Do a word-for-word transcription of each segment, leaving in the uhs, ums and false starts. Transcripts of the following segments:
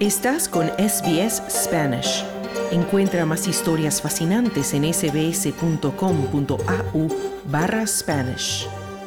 Estás con S B S Spanish. Encuentra más historias fascinantes en sbs.com.au barra Spanish.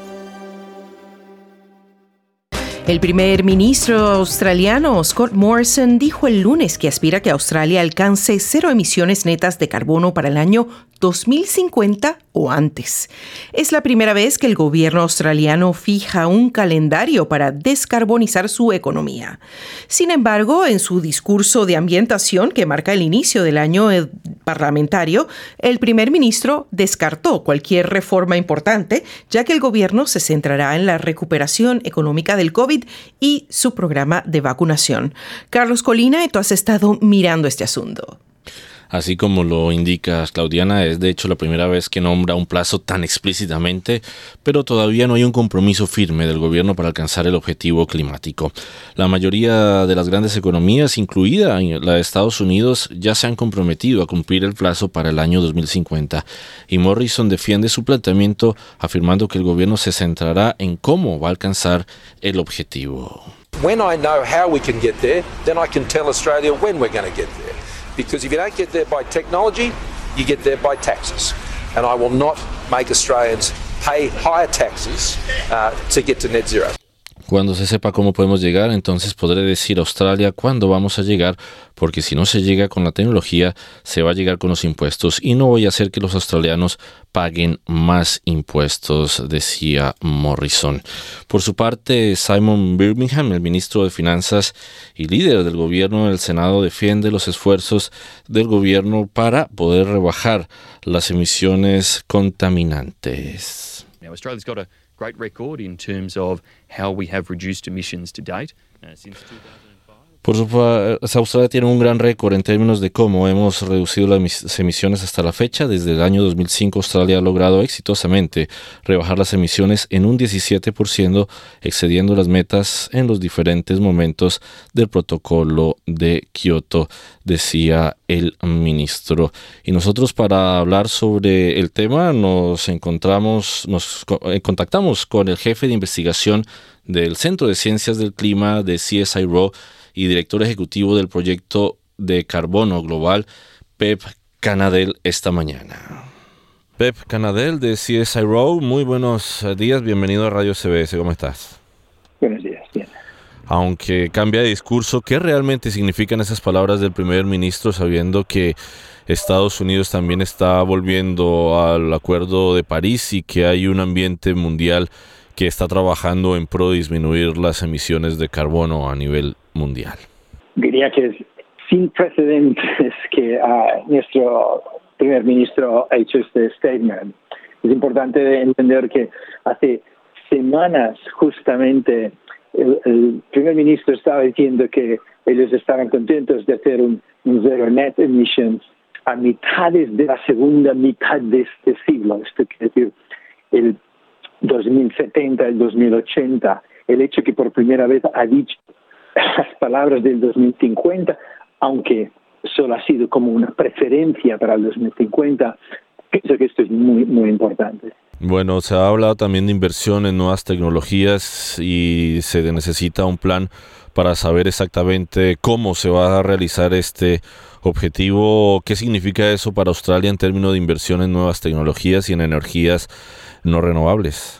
El primer ministro australiano Scott Morrison dijo el lunes que aspira que Australia alcance cero emisiones netas de carbono para el año dos mil cincuenta o antes. Es la primera vez que el gobierno australiano fija un calendario para descarbonizar su economía. Sin embargo, en su discurso de ambientación que marca el inicio del año parlamentario, el primer ministro descartó cualquier reforma importante, ya que el gobierno se centrará en la recuperación económica del COVID y su programa de vacunación. Carlos Colina, tú has estado mirando este asunto. Así como lo indicas, Claudiana, es de hecho la primera vez que nombra un plazo tan explícitamente, pero todavía no hay un compromiso firme del gobierno para alcanzar el objetivo climático. La mayoría de las grandes economías, incluida la de Estados Unidos, ya se han comprometido a cumplir el plazo para el año dos mil cincuenta, y Morrison defiende su planteamiento afirmando que el gobierno se centrará en cómo va a alcanzar el objetivo. When I know how we can get there, then I can tell Australia when we're going to get there. Because if you don't get there by technology, you get there by taxes. And I will not make Australians pay higher taxes uh, to get to net zero. Cuando se sepa cómo podemos llegar, entonces podré decir a Australia cuándo vamos a llegar, porque si no se llega con la tecnología, se va a llegar con los impuestos y no voy a hacer que los australianos paguen más impuestos, decía Morrison. Por su parte, Simon Birmingham, el ministro de Finanzas y líder del gobierno del Senado, defiende los esfuerzos del gobierno para poder rebajar las emisiones contaminantes. Now, Australia's got a great record in terms of how we have reduced emissions to date uh, since two thousand five. Por supuesto, Australia tiene un gran récord en términos de cómo hemos reducido las emisiones hasta la fecha. Desde el año dos mil cinco, Australia ha logrado exitosamente rebajar las emisiones en un diecisiete por ciento, excediendo las metas en los diferentes momentos del protocolo de Kioto, decía el ministro. Y nosotros, para hablar sobre el tema, nos encontramos, nos contactamos con el jefe de investigación del Centro de Ciencias del Clima de C S I R O y director ejecutivo del proyecto de carbono global, Pep Canadell, esta mañana. Pep Canadell de C S I R O, muy buenos días, bienvenido a Radio S B S, ¿cómo estás? Buenos días, bien. Aunque cambia de discurso, ¿qué realmente significan esas palabras del primer ministro, sabiendo que Estados Unidos también está volviendo al Acuerdo de París y que hay un ambiente mundial que está trabajando en pro de disminuir las emisiones de carbono a nivel mundial? Diría que es sin precedentes que uh, nuestro primer ministro ha hecho este statement. Es importante entender que hace semanas justamente el, el primer ministro estaba diciendo que ellos estaban contentos de hacer un, un zero net emissions a mitades de la segunda mitad de este siglo. Esto quiere decir el dos mil setenta, el dos mil ochenta, el hecho que por primera vez ha dicho las palabras del dos mil cincuenta, aunque solo ha sido como una preferencia para el dos mil cincuenta, pienso que esto es muy, muy importante. Bueno, se ha hablado también de inversión en nuevas tecnologías y se necesita un plan para saber exactamente cómo se va a realizar este objetivo. ¿Qué significa eso para Australia en términos de inversión en nuevas tecnologías y en energías no renovables?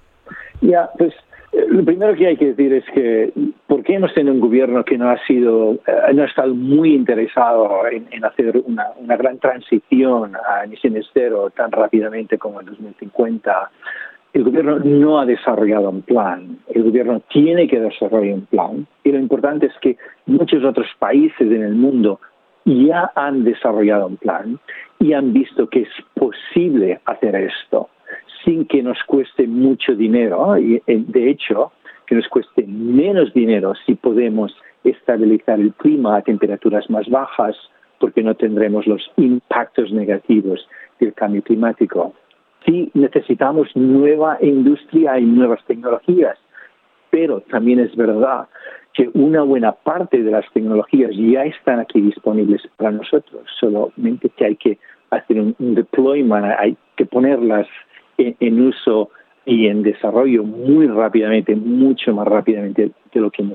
Ya, pues lo primero que hay que decir es que ¿por qué hemos tenido un gobierno que no ha sido, eh, no ha estado muy interesado en, en hacer una, una gran transición a emisiones cero tan rápidamente como en dos mil cincuenta? El gobierno no ha desarrollado un plan. El gobierno tiene que desarrollar un plan. Y lo importante es que muchos otros países en el mundo ya han desarrollado un plan y han visto que es posible hacer esto sin que nos cueste mucho dinero, y de hecho, que nos cueste menos dinero si podemos estabilizar el clima a temperaturas más bajas, porque no tendremos los impactos negativos del cambio climático. Sí, necesitamos nueva industria y nuevas tecnologías, pero también es verdad que una buena parte de las tecnologías ya están aquí disponibles para nosotros, solamente que hay que hacer un, un deployment, hay que ponerlas en, en uso y en desarrollo muy rápidamente, mucho más rápidamente de lo que hemos hecho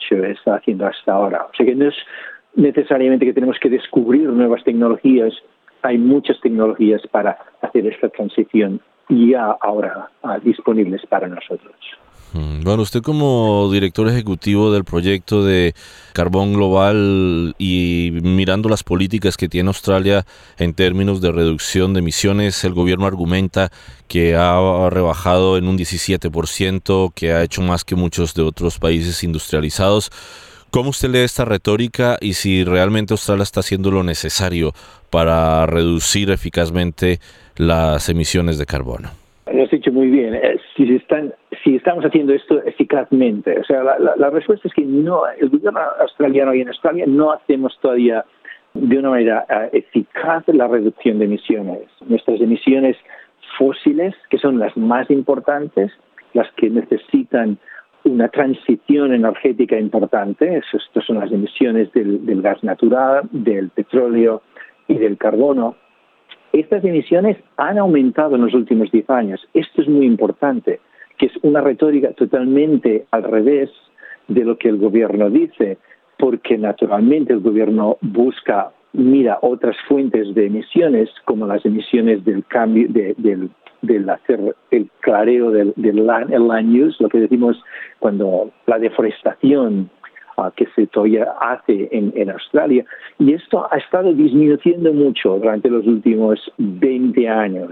hecho, está haciendo hasta ahora. O sea que no es necesariamente que tenemos que descubrir nuevas tecnologías, hay muchas tecnologías para hacer esta transición ya ahora uh, disponibles para nosotros. Bueno, usted como director ejecutivo del proyecto de Carbón Global y mirando las políticas que tiene Australia en términos de reducción de emisiones, el gobierno argumenta que ha rebajado en un diecisiete por ciento, que ha hecho más que muchos de otros países industrializados. ¿Cómo usted lee esta retórica y si realmente Australia está haciendo lo necesario para reducir eficazmente las emisiones de carbono? Lo has dicho muy bien. Si, están, si estamos haciendo esto eficazmente, o sea, la, la, la respuesta es que no. El gobierno australiano y en Australia no hacemos todavía de una manera uh, eficaz la reducción de emisiones. Nuestras emisiones fósiles, que son las más importantes, las que necesitan una transición energética importante, estas son las emisiones del, del gas natural, del petróleo y del carbono. Estas emisiones han aumentado en los últimos diez años. Esto es muy importante, que es una retórica totalmente al revés de lo que el gobierno dice, porque naturalmente el gobierno busca, mira otras fuentes de emisiones, como las emisiones del cambio, de, del, del hacer el clareo del, del land, el land use, lo que decimos cuando la deforestación Uh, que se todavía hace en, en Australia, y esto ha estado disminuyendo mucho durante los últimos veinte años,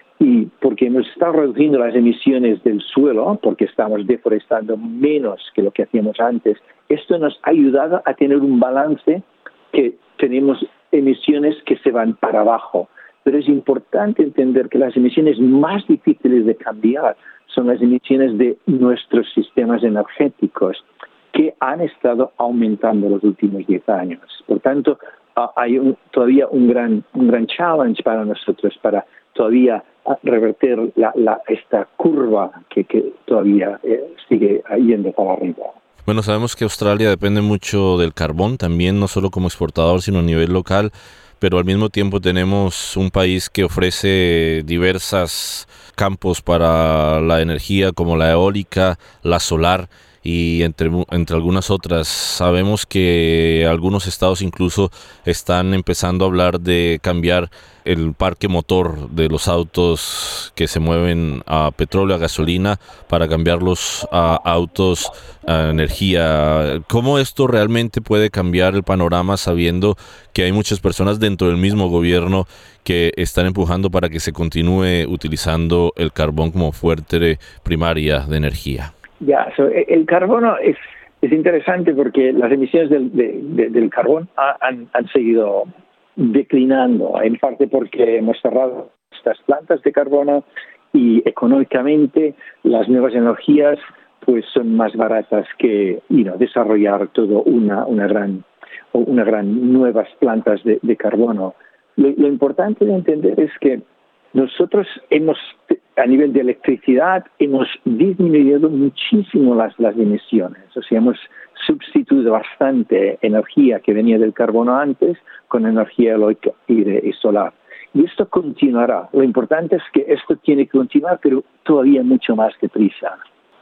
y porque hemos estado reduciendo las emisiones del suelo, porque estamos deforestando menos que lo que hacíamos antes, esto nos ha ayudado a tener un balance que tenemos emisiones que se van para abajo. Pero es importante entender que las emisiones más difíciles de cambiar son las emisiones de nuestros sistemas energéticos, que han estado aumentando los últimos diez años. Por tanto, uh, hay un, todavía un gran, un gran challenge para nosotros para todavía uh, revertir la, la, esta curva que, que todavía eh, sigue yendo para arriba. Bueno, sabemos que Australia depende mucho del carbón, también no solo como exportador, sino a nivel local, pero al mismo tiempo tenemos un país que ofrece diversos campos para la energía, como la eólica, la solar, y entre, entre algunas otras. Sabemos que algunos estados incluso están empezando a hablar de cambiar el parque motor de los autos que se mueven a petróleo, a gasolina, para cambiarlos a autos a energía. ¿Cómo esto realmente puede cambiar el panorama sabiendo que hay muchas personas dentro del mismo gobierno que están empujando para que se continúe utilizando el carbón como fuente primaria de energía? Ya, so, el carbono es, es interesante porque las emisiones del, de, de, del carbón han, han seguido declinando, en parte porque hemos cerrado estas plantas de carbono y económicamente las nuevas energías pues son más baratas que you know, desarrollar todo una, una gran una gran nuevas plantas de, de carbono. Lo, lo importante de entender es que nosotros hemos, a nivel de electricidad, hemos disminuido muchísimo las, las emisiones. O sea, hemos sustituido bastante energía que venía del carbono antes con energía eólica y, de, y solar. Y esto continuará. Lo importante es que esto tiene que continuar, pero todavía mucho más deprisa.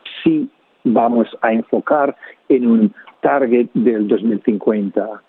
Si vamos a enfocar en un target del dos mil cincuenta.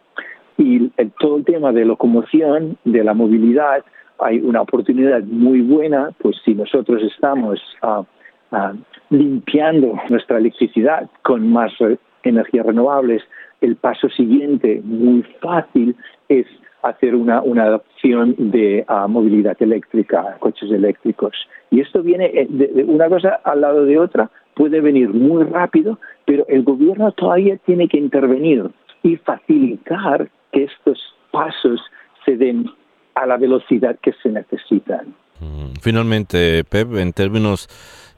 Y el, todo el tema de locomoción, de la movilidad, hay una oportunidad muy buena, pues si nosotros estamos uh, uh, limpiando nuestra electricidad con más re- energías renovables, el paso siguiente, muy fácil, es hacer una, una adopción de uh, movilidad eléctrica, coches eléctricos. Y esto viene de, de una cosa al lado de otra, puede venir muy rápido, pero el gobierno todavía tiene que intervenir y facilitar que estos pasos se den a la velocidad que se necesitan. Finalmente, Pep, en términos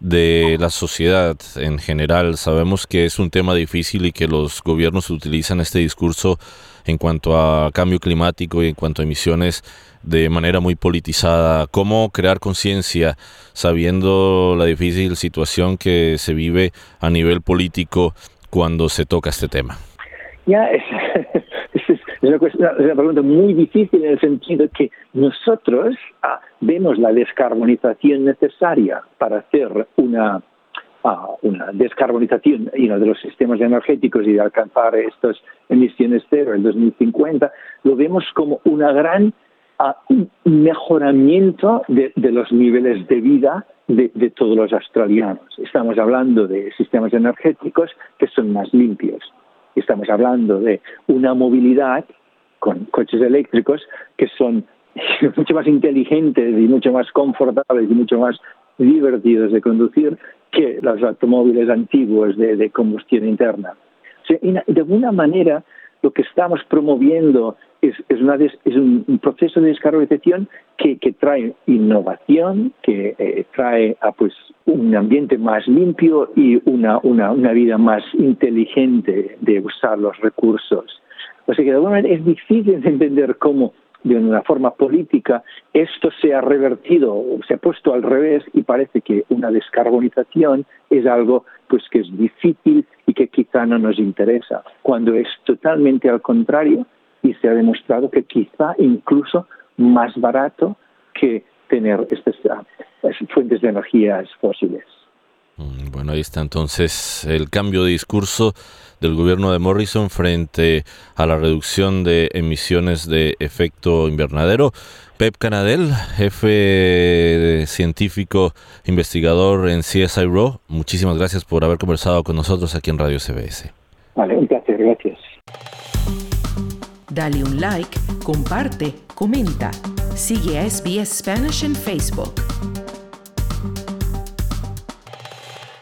de la sociedad en general, sabemos que es un tema difícil y que los gobiernos utilizan este discurso en cuanto a cambio climático y en cuanto a emisiones de manera muy politizada. ¿Cómo crear conciencia sabiendo la difícil situación que se vive a nivel político cuando se toca este tema? Ya, es, es, es, una, cuestión, es una pregunta muy difícil en el sentido que nosotros ah, vemos la descarbonización necesaria para hacer una, a una descarbonización you know, de los sistemas energéticos y de alcanzar estas emisiones cero en dos mil cincuenta, lo vemos como una gran uh, mejoramiento de, de los niveles de vida de, de todos los australianos. Estamos hablando de sistemas energéticos que son más limpios. Estamos hablando de una movilidad con coches eléctricos que son mucho más inteligentes y mucho más confortables y mucho más divertidos de conducir que los automóviles antiguos de, de combustión interna. O sea, de alguna manera, lo que estamos promoviendo es, es, una des, es un, un proceso de descarbonización que, que trae innovación, que eh, trae a, pues, un ambiente más limpio y una, una, una vida más inteligente de usar los recursos. O sea que de alguna manera es difícil de entender cómo de una forma política esto se ha revertido, se ha puesto al revés y parece que una descarbonización es algo pues que es difícil y que quizá no nos interesa, cuando es totalmente al contrario y se ha demostrado que quizá incluso más barato que tener estas uh, fuentes de energías fósiles. Bueno, ahí está entonces el cambio de discurso del gobierno de Morrison frente a la reducción de emisiones de efecto invernadero. Pep Canadell, jefe científico investigador en C S I R O, muchísimas gracias por haber conversado con nosotros aquí en Radio S B S. Vale, un placer, gracias. Dale un like, comparte, comenta. Sigue a S B S Spanish en Facebook.